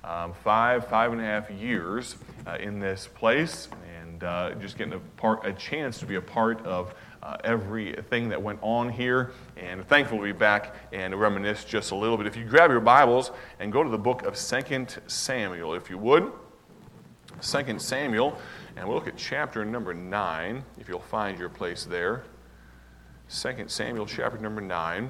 five and a half years in this place, and just getting a chance to be a part of everything that went on here, and thankful to be back and reminisce just a little bit. If you grab your Bibles and go to the book of 2 Samuel, if you would. 2 Samuel, and we'll look at chapter number 9, if you'll find your place there. 2 Samuel, chapter number 9.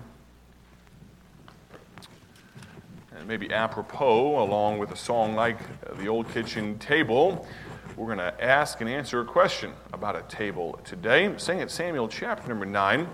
And maybe apropos, along with a song like The Old Kitchen Table, we're going to ask and answer a question about a table today. 2 Samuel, chapter number 9.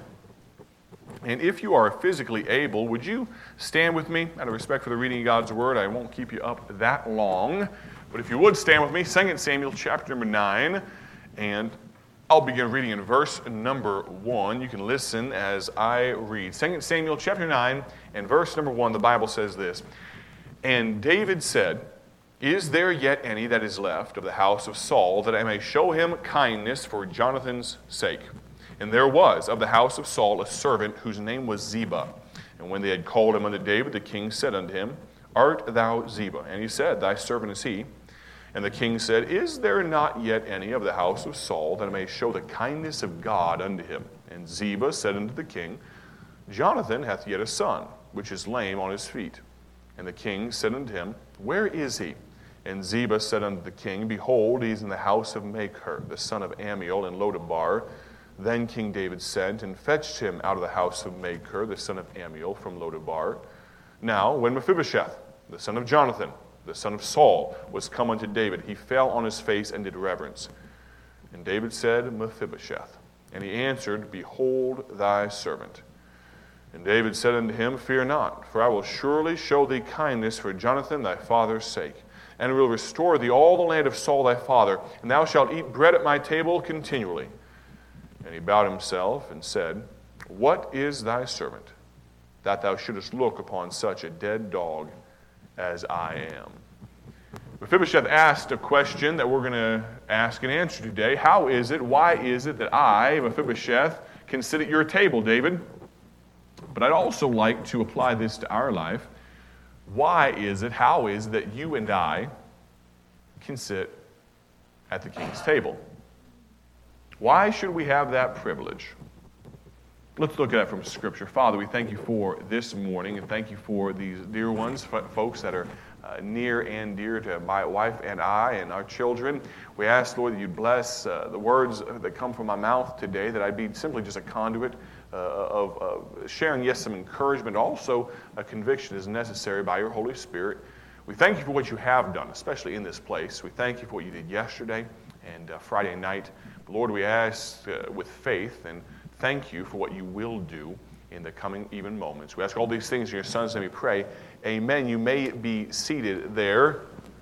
And if you are physically able, would you stand with me out of respect for the reading of God's Word? I won't keep you up that long. But if you would stand with me, 2 Samuel, chapter number 9. And I'll begin reading in verse number 1. You can listen as I read. 2 Samuel, chapter 9, and verse number 1, the Bible says this. And David said, Is there yet any that is left of the house of Saul, that I may show him kindness for Jonathan's sake? And there was of the house of Saul a servant whose name was Ziba. And when they had called him unto David, the king said unto him, Art thou Ziba? And he said, Thy servant is he. And the king said, Is there not yet any of the house of Saul, that I may show the kindness of God unto him? And Ziba said unto the king, Jonathan hath yet a son, which is lame on his feet. And the king said unto him, Where is he? And Ziba said unto the king, Behold, he is in the house of Machir, the son of Ammiel, in Lodabar. Then King David sent and fetched him out of the house of Machir, the son of Ammiel, from Lodabar. Now, when Mephibosheth, the son of Jonathan, the son of Saul, was come unto David, he fell on his face and did reverence. And David said, Mephibosheth. And he answered, Behold thy servant. And David said unto him, Fear not, for I will surely show thee kindness for Jonathan thy father's sake, and will restore thee all the land of Saul thy father, and thou shalt eat bread at my table continually. And he bowed himself and said, What is thy servant, that thou shouldest look upon such a dead dog as I am? Mephibosheth asked a question that we're going to ask and answer today. How is it, why is it that I, Mephibosheth, can sit at your table, David? But I'd also like to apply this to our life. Why is it, how is it that you and I can sit at the king's table? Why should we have that privilege? Let's look at it from Scripture. Father, we thank you for this morning, and thank you for these dear ones, folks that are near and dear to my wife and I and our children. We ask, Lord, that you'd bless the words that come from my mouth today, that I'd be simply just a conduit of sharing, yes, some encouragement, also a conviction is necessary by your Holy Spirit. We thank you for what you have done, especially in this place. We thank you for what you did yesterday and Friday night. Lord, we ask with faith and thank you for what you will do in the coming even moments. We ask all these things in your Son's name we pray. Amen. You may be seated there.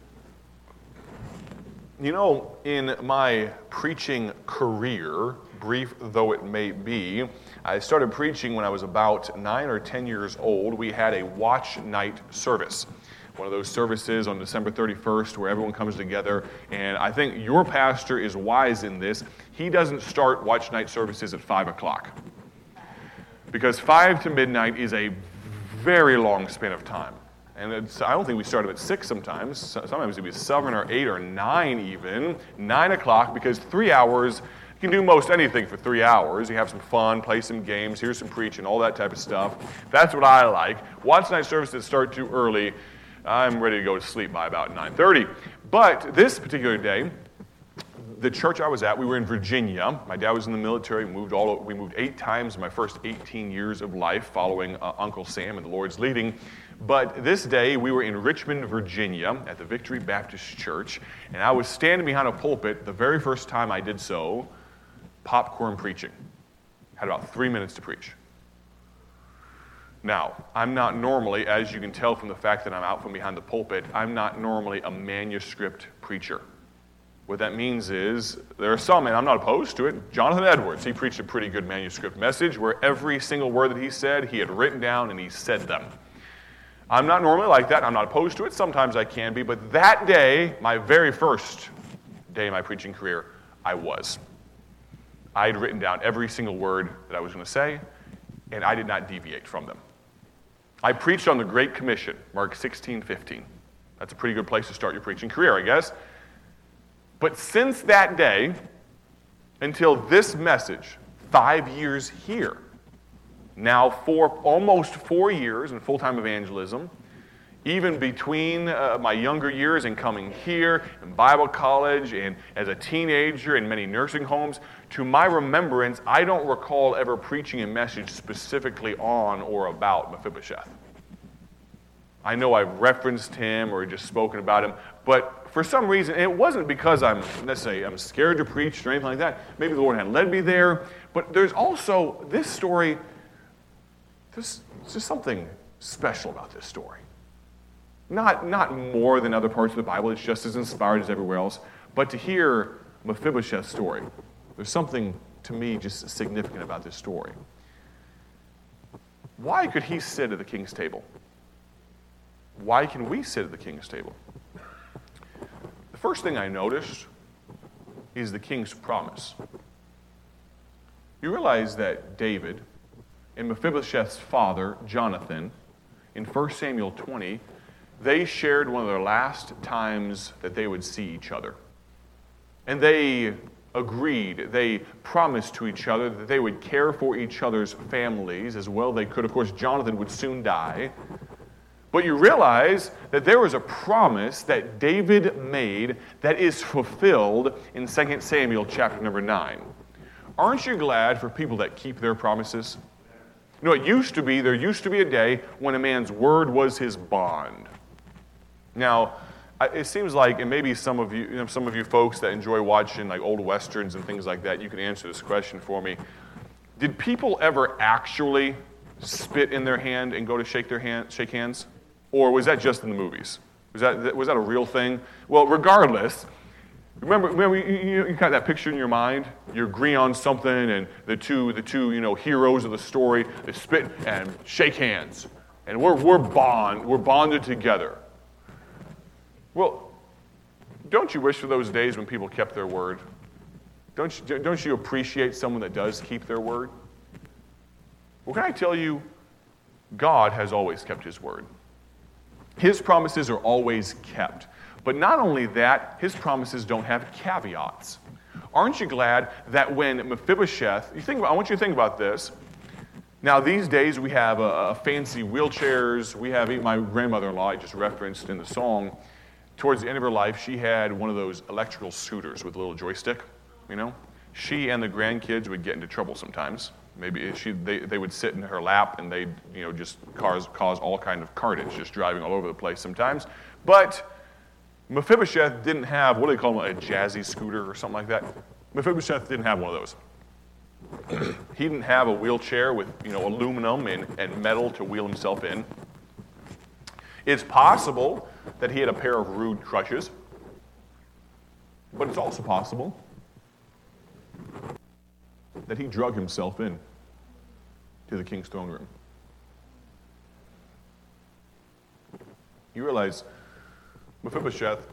You know, in my preaching career, brief though it may be, I started preaching when I was about 9 or 10 years old. We had a watch night service. One of those services on December 31st where everyone comes together. And I think your pastor is wise in this. He doesn't start watch night services at 5 o'clock. Because 5 to midnight is a very long span of time. And I don't think we started at 6 sometimes. Sometimes it would be 7 or 8 or 9 even. 9 o'clock, because 3 hours, you can do most anything for 3 hours. You have some fun, play some games, hear some preaching, all that type of stuff. That's what I like. Watch night services start too early. I'm ready to go to sleep by about 9:30. But this particular day, the church I was at, we were in Virginia. My dad was in the military. We moved 8 times in my first 18 years of life following Uncle Sam and the Lord's leading. But this day, we were in Richmond, Virginia at the Victory Baptist Church, and I was standing behind a pulpit the very first time I did so, popcorn preaching. Had about 3 minutes to preach. Now, I'm not normally, as you can tell from the fact that I'm out from behind the pulpit, I'm not normally a manuscript preacher. What that means is, there are some, and I'm not opposed to it. Jonathan Edwards, he preached a pretty good manuscript message where every single word that he said, he had written down and he said them. I'm not normally like that. I'm not opposed to it. Sometimes I can be. But that day, my very first day in my preaching career, I was. I had written down every single word that I was going to say, and I did not deviate from them. I preached on the Great Commission, Mark 16:15. That's a pretty good place to start your preaching career, I guess. But since that day, until this message, 5 years here, now almost 4 years in full-time evangelism, even between my younger years and coming here in Bible college and as a teenager in many nursing homes, to my remembrance, I don't recall ever preaching a message specifically on or about Mephibosheth. I know I've referenced him or just spoken about him, but for some reason, it wasn't because I'm scared to preach or anything like that. Maybe the Lord had led me there, but there's also this story. There's just something special about this story. Not more than other parts of the Bible. It's just as inspired as everywhere else. But to hear Mephibosheth's story, there's something to me just significant about this story. Why could he sit at the king's table? Why can we sit at the king's table? The first thing I noticed is the king's promise. You realize that David and Mephibosheth's father, Jonathan, in 1 Samuel 20, they shared one of their last times that they would see each other. And they agreed, they promised to each other that they would care for each other's families as well they could. Of course, Jonathan would soon die. But you realize that there was a promise that David made that is fulfilled in 2 Samuel chapter number 9. Aren't you glad for people that keep their promises? You know, there used to be a day when a man's word was his bond. Now, it seems like, and maybe some of you folks that enjoy watching like old westerns and things like that, you can answer this question for me. Did people ever actually spit in their hand and go to shake hands? Or was that just in the movies? Was that a real thing? Well, regardless, remember you got that picture in your mind? You agree on something, and the two heroes of the story, they spit and shake hands, and we're bonded together. Well, don't you wish for those days when people kept their word? Don't you appreciate someone that does keep their word? Well, can I tell you, God has always kept his word. His promises are always kept. But not only that, his promises don't have caveats. Aren't you glad that when Mephibosheth, I want you to think about this. Now, these days we have fancy wheelchairs. We have my grandmother-in-law, I just referenced in the song. Towards the end of her life, she had one of those electrical scooters with a little joystick, She and the grandkids would get into trouble sometimes. Maybe they would sit in her lap and they'd just cause all kind of carnage, just driving all over the place sometimes. But Mephibosheth didn't have, what do they call them, a jazzy scooter or something like that? Mephibosheth didn't have one of those. He didn't have a wheelchair with aluminum and metal to wheel himself in. It's possible that he had a pair of rude crutches, but it's also possible that he drug himself in to the king's throne room. You realize Mephibosheth,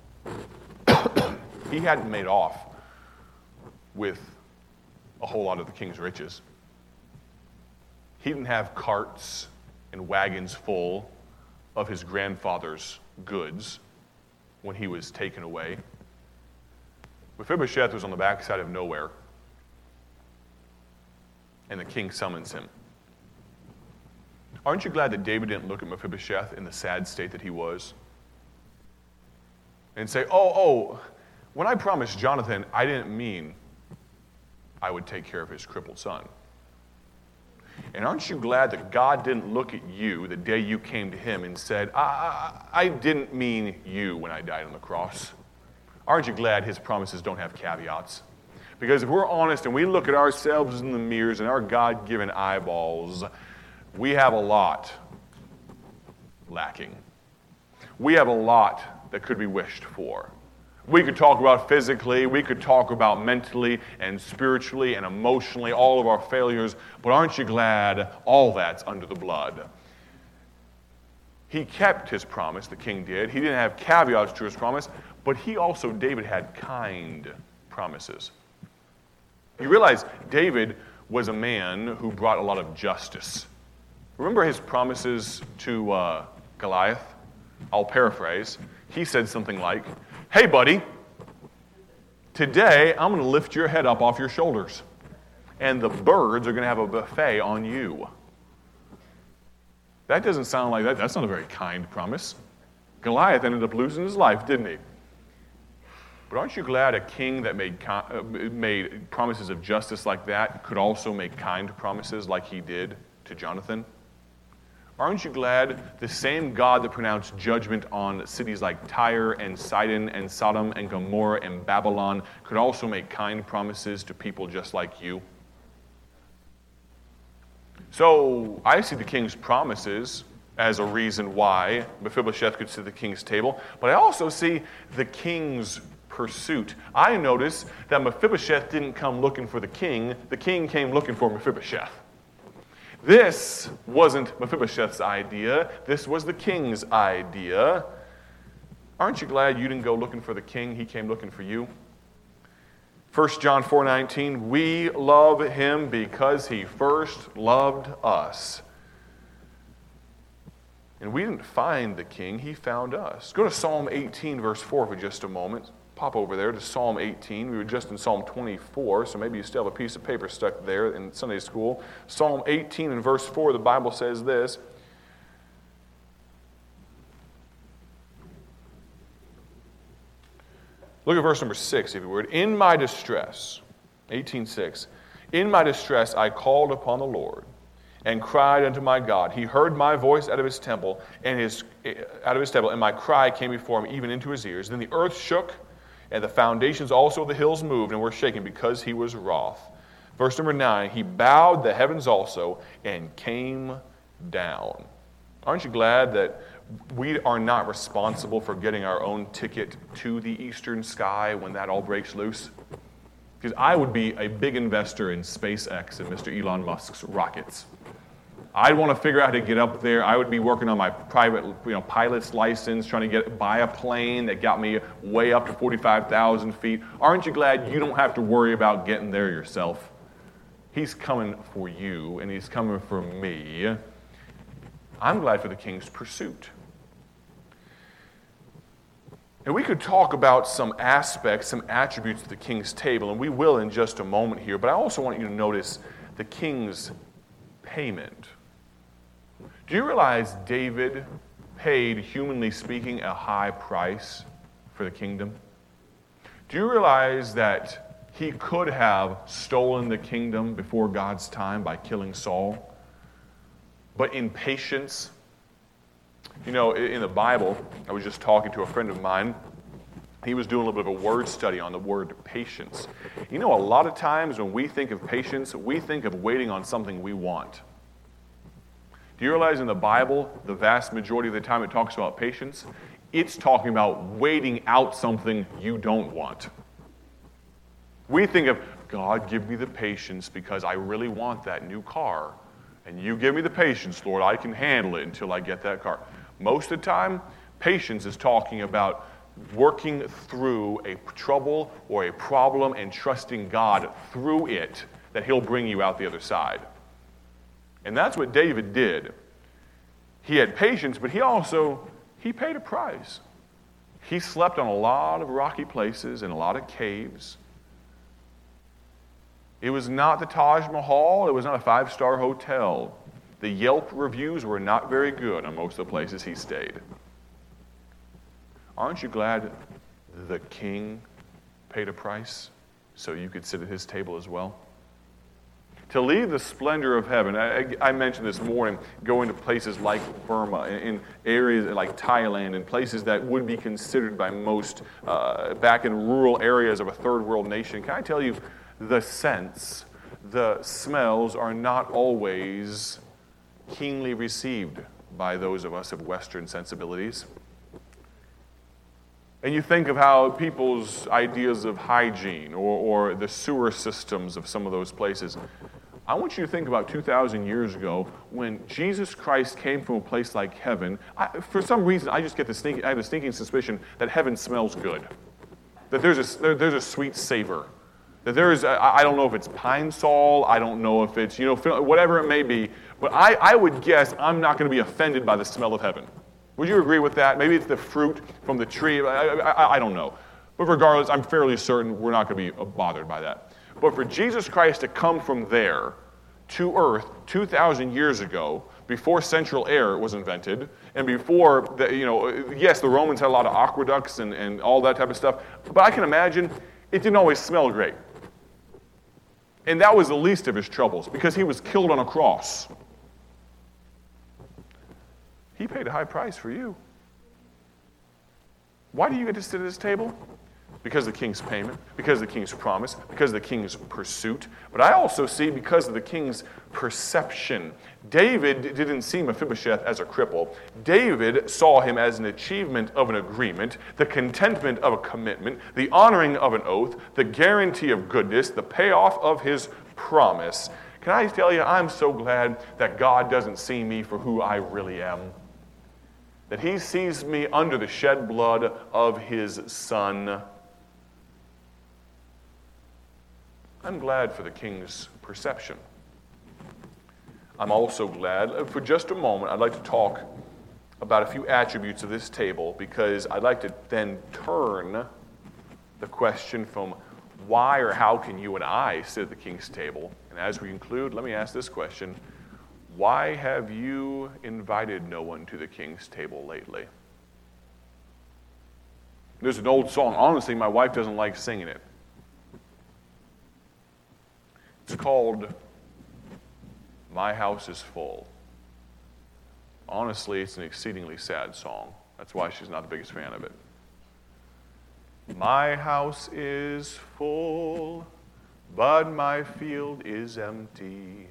he hadn't made off with a whole lot of the king's riches. He didn't have carts and wagons full of his grandfather's goods when he was taken away. Mephibosheth was on the backside of nowhere, and the king summons him. Aren't you glad that David didn't look at Mephibosheth in the sad state that he was and say, when I promised Jonathan, I didn't mean I would take care of his crippled son. And aren't you glad that God didn't look at you the day you came to him and said, I didn't mean you when I died on the cross? Aren't you glad his promises don't have caveats? Because if we're honest and we look at ourselves in the mirrors and our God-given eyeballs, we have a lot lacking. We have a lot that could be wished for. We could talk about physically, we could talk about mentally and spiritually and emotionally, all of our failures, but aren't you glad all that's under the blood? He kept his promise, the king did. He didn't have caveats to his promise, but David had kind promises. You realize David was a man who brought a lot of justice. Remember his promises to Goliath? I'll paraphrase. He said something like, "Hey, buddy, today I'm going to lift your head up off your shoulders, and the birds are going to have a buffet on you." That doesn't sound like that. That's not a very kind promise. Goliath ended up losing his life, didn't he? But aren't you glad a king that made promises of justice like that could also make kind promises like he did to Jonathan? Aren't you glad the same God that pronounced judgment on cities like Tyre and Sidon and Sodom and Gomorrah and Babylon could also make kind promises to people just like you? So I see the king's promises as a reason why Mephibosheth could sit at the king's table, but I also see the king's pursuit. I notice that Mephibosheth didn't come looking for the king came looking for Mephibosheth. This wasn't Mephibosheth's idea, this was the king's idea. Aren't you glad you didn't go looking for the king, he came looking for you? 1 John 4:19, we love him because he first loved us. And we didn't find the king, he found us. Go to Psalm 18, verse 4 for just a moment. Pop over there to Psalm 18. We were just in Psalm 24, so maybe you still have a piece of paper stuck there in Sunday school. Psalm 18 and verse 4, the Bible says this. Look at verse number 6, if you would. In my distress, 18:6, in my distress I called upon the Lord and cried unto my God. He heard my voice out of his temple, and my cry came before him, even into his ears. Then the earth shook, and the foundations also of the hills moved and were shaken because he was wroth. Verse number 9, he bowed the heavens also and came down. Aren't you glad that we are not responsible for getting our own ticket to the eastern sky when that all breaks loose? Because I would be a big investor in SpaceX and Mr. Elon Musk's rockets. I'd want to figure out how to get up there. I would be working on my private, pilot's license, trying to buy a plane that got me way up to 45,000 feet. Aren't you glad you don't have to worry about getting there yourself? He's coming for you, and he's coming for me. I'm glad for the king's pursuit. And we could talk about some aspects, some attributes of the king's table, and we will in just a moment here, but I also want you to notice the king's payment. Do you realize David paid, humanly speaking, a high price for the kingdom? Do you realize that he could have stolen the kingdom before God's time by killing Saul? But in patience, in the Bible, I was just talking to a friend of mine. He was doing a little bit of a word study on the word patience. A lot of times when we think of patience, we think of waiting on something we want. Do you realize in the Bible, the vast majority of the time it talks about patience, it's talking about waiting out something you don't want. We think of, God, give me the patience because I really want that new car. And you give me the patience, Lord, I can handle it until I get that car. Most of the time, patience is talking about working through a trouble or a problem and trusting God through it that he'll bring you out the other side. And that's what David did. He had patience, but he paid a price. He slept on a lot of rocky places and a lot of caves. It was not the Taj Mahal. It was not a 5-star hotel. The Yelp reviews were not very good on most of the places he stayed. Aren't you glad the king paid a price so you could sit at his table as well? To leave the splendor of heaven, I mentioned this morning, going to places like Burma, in areas like Thailand, and places that would be considered by most back in rural areas of a third world nation. Can I tell you, the scents, the smells are not always keenly received by those of us of Western sensibilities. And you think of how people's ideas of hygiene or the sewer systems of some of those places. I want you to think about 2,000 years ago when Jesus Christ came from a place like heaven. For some reason, I just get I have a sneaking suspicion that heaven smells good. That there's a sweet savor. That there is, I don't know if it's pine sol, I don't know if it's, whatever it may be, but I would guess I'm not going to be offended by the smell of heaven. Would you agree with that? Maybe it's the fruit from the tree. I don't know. But regardless, I'm fairly certain we're not going to be bothered by that. But for Jesus Christ to come from there to earth 2,000 years ago, before central air was invented, and before, yes, the Romans had a lot of aqueducts and all that type of stuff, but I can imagine it didn't always smell great. And that was the least of his troubles, because he was killed on a cross. He paid a high price for you. Why do you get to sit at this table? Because of the king's payment, because of the king's promise, because of the king's pursuit. But I also see because of the king's perception. David didn't see Mephibosheth as a cripple. David saw him as an achievement of an agreement, the contentment of a commitment, the honoring of an oath, the guarantee of goodness, the payoff of his promise. Can I tell you, I'm so glad that God doesn't see me for who I really am. That he sees me under the shed blood of his Son. I'm glad for the king's perception. I'm also glad, for just a moment, I'd like to talk about a few attributes of this table, because I'd like to then turn the question from why or how can you and I sit at the king's table? And as we conclude, let me ask this question. Why have you invited no one to the king's table lately? There's an old song. Honestly, my wife doesn't like singing it. It's called My House is Full. Honestly, it's an exceedingly sad song. That's why she's not the biggest fan of it. My house is full, but my field is empty.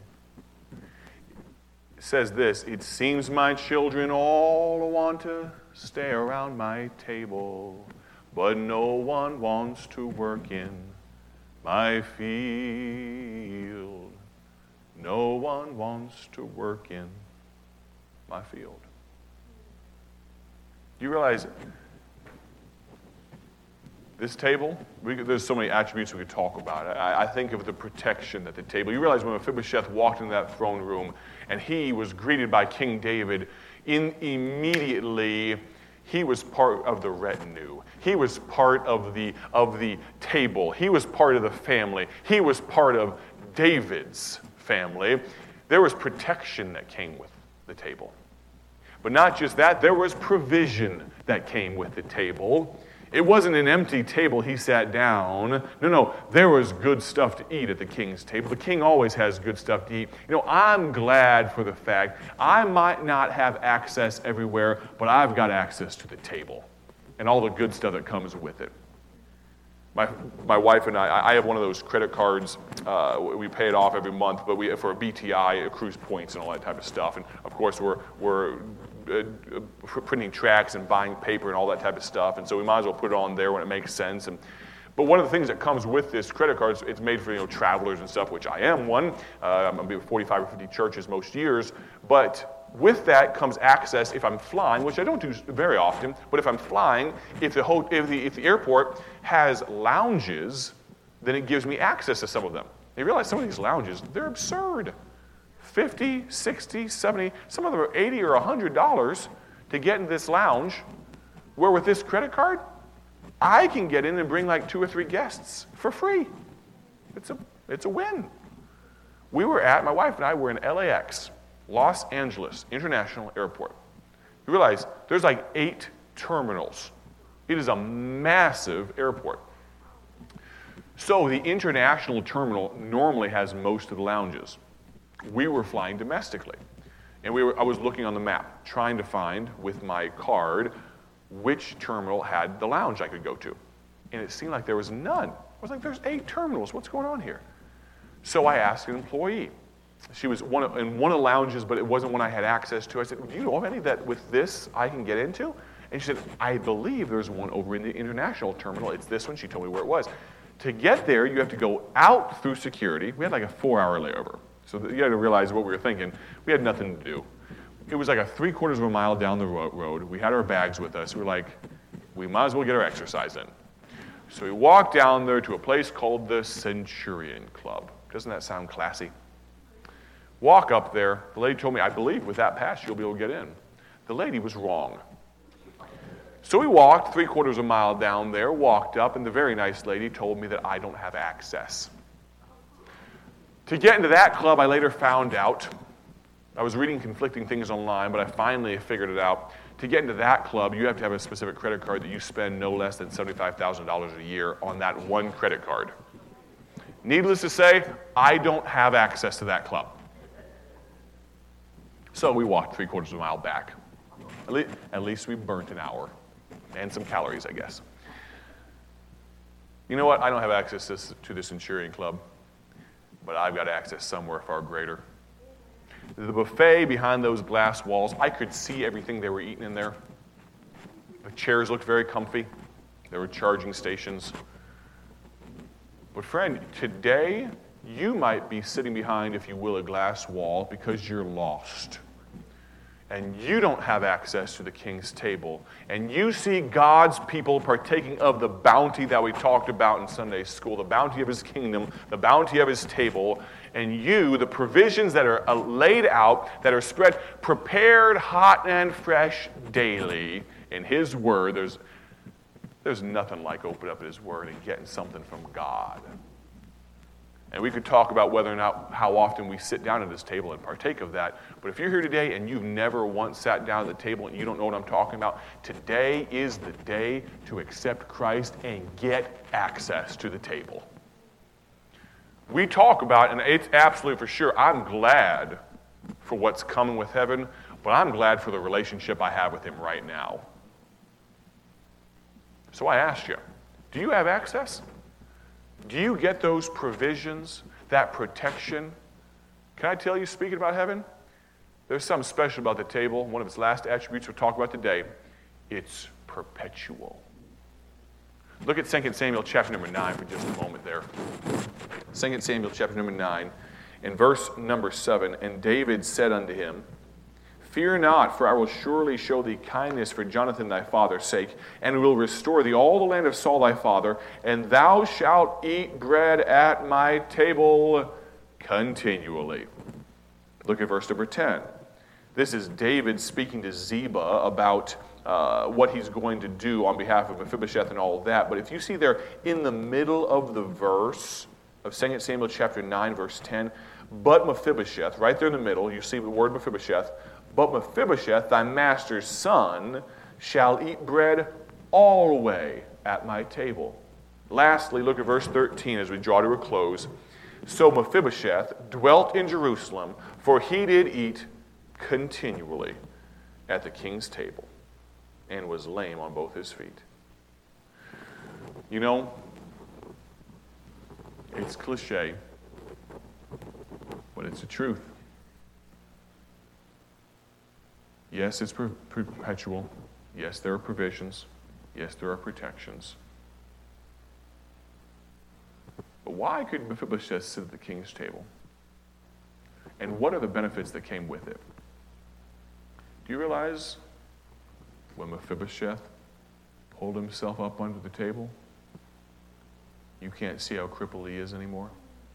It says this, it seems my children all want to stay around my table, but no one wants to work in my field. No one wants to work in my field. Do you realize this table, there's so many attributes we could talk about. I think of the protection at the table. You realize when Mephibosheth walked into that throne room and he was greeted by King David, immediately he was part of the retinue. He was part of the table. He was part of the family. He was part of David's family. There was protection that came with the table. But not just that, there was provision that came with the table. It wasn't an empty table he sat down. No, there was good stuff to eat at the king's table. The king always has good stuff to eat. I'm glad for the fact I might not have access everywhere, but I've got access to the table and all the good stuff that comes with it. My wife and I have one of those credit cards. We pay it off every month, but for a BTI, accrues points and all that type of stuff. And of course, we're printing tracts and buying paper and all that type of stuff, and so we might as well put it on there when it makes sense. But one of the things that comes with this credit card, it's made for travelers and stuff, which I am one. I'm going to be with 45 or 50 churches most years, but with that comes access if I'm flying, which I don't do very often, but if I'm flying, if the airport has lounges, then it gives me access to some of them. You realize some of these lounges, they're absurd. $50, $60, $70, some of them are $80 or $100 to get in this lounge, where with this credit card, I can get in and bring like 2 or 3 guests for free. It's a win. My wife and I were in LAX, Los Angeles International Airport. You realize there's like 8 terminals. It is a massive airport. So the international terminal normally has most of the lounges. We were flying domestically, and I was looking on the map, trying to find with my card which terminal had the lounge I could go to, and it seemed like there was none. I was like, "There's 8 terminals. What's going on here?" So I asked an employee. She was in one of the lounges, but it wasn't one I had access to. I said, "Do you know of any that with this I can get into?" And she said, "I believe there's one over in the international terminal. It's this one." She told me where it was. To get there, you have to go out through security. We had like a 4-hour layover. So you got to realize what we were thinking. We had nothing to do. It was like a 3/4 of a mile down the road. We had our bags with us. We were like, we might as well get our exercise in. So we walked down there to a place called the Centurion Club. Doesn't that sound classy? Walk up there. The lady told me, "I believe with that pass you'll be able to get in." The lady was wrong. So we walked 3/4 of a mile down there, walked up, and the very nice lady told me that I don't have access. To get into that club, I later found out, I was reading conflicting things online, but I finally figured it out. To get into that club, you have to have a specific credit card that you spend no less than $75,000 a year on that one credit card. Needless to say, I don't have access to that club. So we walked 3/4 of a mile back. At least we burnt an hour. And some calories, I guess. You know what? I don't have access to this Centurion Club, but I've got access somewhere far greater. The buffet behind those glass walls, I could see everything they were eating in there. The chairs looked very comfy. There were charging stations. But friend, today you might be sitting behind, if you will, a glass wall because you're lost. And you don't have access to the King's table. And you see God's people partaking of the bounty that we talked about in Sunday school, the bounty of his kingdom, the bounty of his table. And you, the provisions that are laid out, that are spread, prepared hot and fresh daily in his word. There's nothing like opening up his word and getting something from God. And we could talk about whether or not how often we sit down at this table and partake of that. But if you're here today and you've never once sat down at the table and you don't know what I'm talking about, today is the day to accept Christ and get access to the table. We talk about, and it's absolutely for sure, I'm glad for what's coming with heaven, but I'm glad for the relationship I have with him right now. So I asked you, do you have access? Do you get those provisions, that protection? Can I tell you, speaking about heaven, there's something special about the table. One of its last attributes we'll talk about today, it's perpetual. Look at 2 Samuel chapter number 9 for just a moment there. 2 Samuel chapter number 9, in verse number 7, and David said unto him, Fear not, for I will surely show thee kindness for Jonathan thy father's sake, and will restore thee all the land of Saul thy father, and thou shalt eat bread at my table continually. Look at verse number 10. This is David speaking to Ziba about what he's going to do on behalf of Mephibosheth and all of that. But if you see there in the middle of the verse of 2 Samuel chapter 9, verse 10, but Mephibosheth, right there in the middle, you see the word Mephibosheth, but Mephibosheth, thy master's son, shall eat bread alway at my table. Lastly, look at verse 13 as we draw to a close. So Mephibosheth dwelt in Jerusalem, for he did eat continually at the king's table, and was lame on both his feet. You know, it's cliche, but it's the truth. Yes, it's perpetual. Yes, there are provisions. Yes, there are protections. But why could Mephibosheth sit at the king's table? And what are the benefits that came with it? Do you realize when Mephibosheth pulled himself up under the table, you can't see how crippled he is anymore?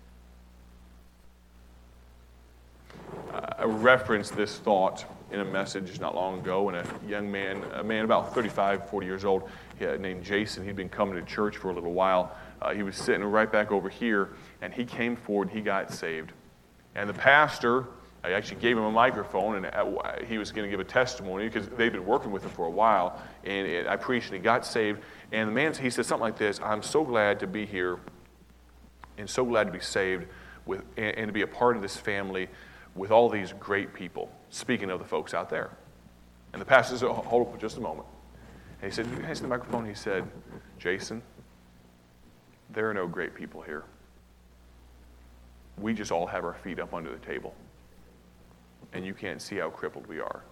I referenced this thought in a message not long ago, and a man about 35, 40 years old, named Jason, he'd been coming to church for a little while. He was sitting right back over here, and he came forward and he got saved. And the pastor, I actually gave him a microphone, and he was going to give a testimony because they'd been working with him for a while, and I preached, and he got saved. And the man, he said something like this: I'm so glad to be here and so glad to be saved and to be a part of this family with all these great people, speaking of the folks out there. And the pastor said, hold up for just a moment. And he said, he hands the microphone, he said, Jason, there are no great people here. We just all have our feet up under the table. And you can't see how crippled we are.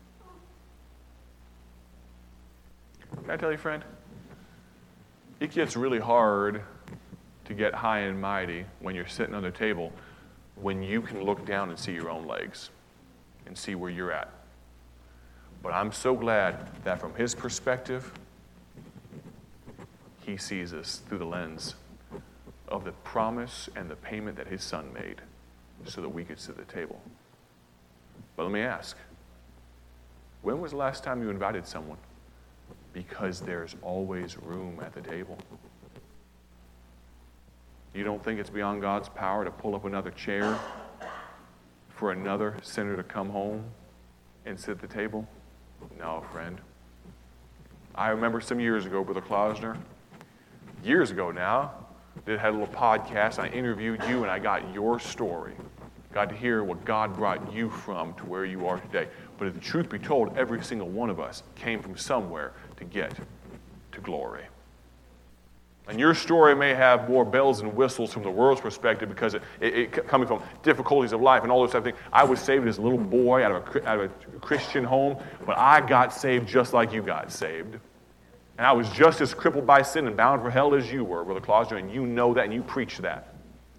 Can I tell you, friend? It gets really hard to get high and mighty when you're sitting on the table, when you can look down and see your own legs and see where you're at. But I'm so glad that from his perspective, he sees us through the lens of the promise and the payment that his son made so that we could sit at the table. But let me ask, when was the last time you invited someone Because there's always room at the table. You don't think it's beyond God's power to pull up another chair for another sinner to come home and sit at the table? No, friend. I remember some years ago, Brother Klausner, years ago now, that had a little podcast. I interviewed you and I got your story. Got to hear what God brought you from to where you are today. But if the truth be told, every single one of us came from somewhere to get to glory. And your story may have more bells and whistles from the world's perspective because it coming from difficulties of life and all those type of things. I was saved as a little boy out of a Christian home, but I got saved just like you got saved. And I was just as crippled by sin and bound for hell as you were, Brother Klausner, and you know that and you preach that.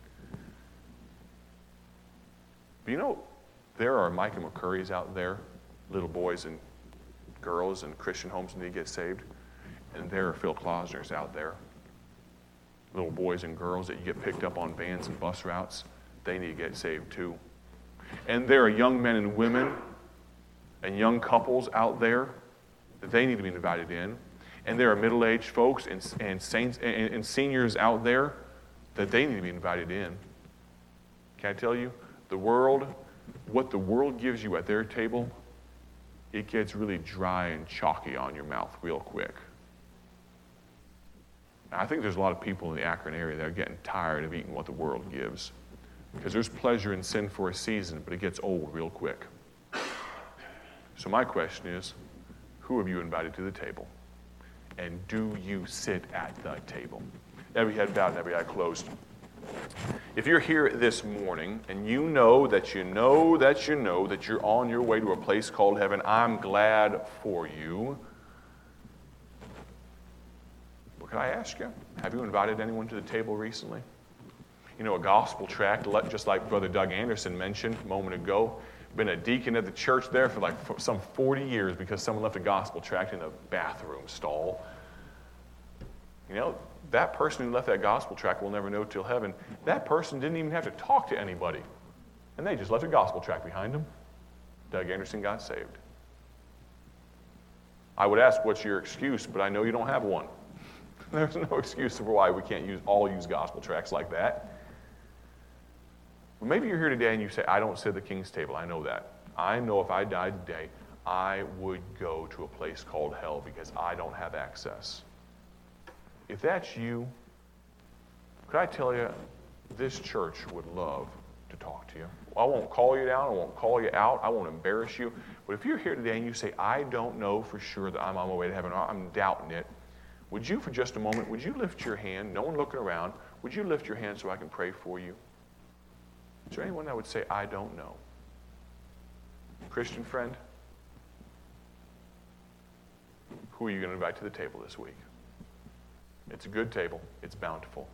But you know, there are Micah McCurrys out there, little boys and girls in Christian homes need to get saved. And there are Phil Klausners out there, little boys and girls that you get picked up on vans and bus routes. They need to get saved too. And there are young men and women and young couples out there that they need to be invited in. And there are middle-aged folks and saints and seniors out there that they need to be invited in. Can I tell you, what the world gives you at their table, it gets really dry and chalky on your mouth real quick. Now, I think there's a lot of people in the Akron area that are getting tired of eating what the world gives. Because there's pleasure in sin for a season, but it gets old real quick. So my question is, who have you invited to the table? And do you sit at the table? Every head bowed and every eye closed. If you're here this morning and you know that you're on your way to a place called heaven, I'm glad for you. But can I ask you, have you invited anyone to the table recently? You know, a gospel tract, just like Brother Doug Anderson mentioned a moment ago, been a deacon at the church there for some 40 years because someone left a gospel tract in the bathroom stall. You know, that person who left that gospel tract will never know till heaven. That person didn't even have to talk to anybody. And they just left a gospel tract behind them. Doug Anderson got saved. I would ask, what's your excuse? But I know you don't have one. There's no excuse for why we can't use gospel tracts like that. But maybe you're here today and you say, I don't sit at the king's table. I know that. I know if I died today, I would go to a place called hell because I don't have access. If that's you, could I tell you, this church would love to talk to you. I won't call you down. I won't call you out. I won't embarrass you. But if you're here today and you say, I don't know for sure that I'm on my way to heaven, I'm doubting it, would you, for just a moment, would you lift your hand, no one looking around, would you lift your hand so I can pray for you? Is there anyone that would say, I don't know? Christian friend, who are you going to invite to the table this week? It's a good table. It's bountiful.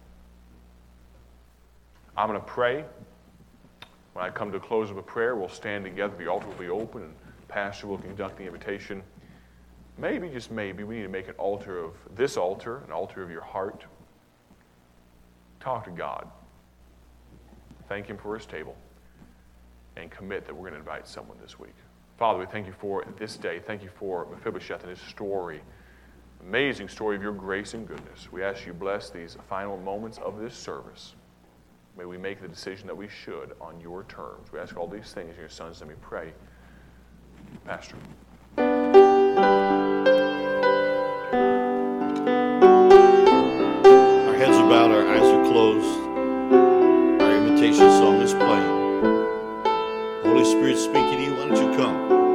I'm going to pray. When I come to the close of a prayer, we'll stand together. The altar will be open, and Pastor will conduct the invitation. Maybe, just maybe, we need to make an altar of your heart. Talk to God. Thank Him for His table. And commit that we're going to invite someone this week. Father, we thank You for this day. Thank You for Mephibosheth and his story. Amazing story of Your grace and goodness. We ask You bless these final moments of this service. May we make the decision that we should on Your terms. We ask all these things in Your Son's name we pray. Pastor. Our heads are bowed, our eyes are closed. Our invitation song is playing. Holy Spirit speaking to you, why don't you come?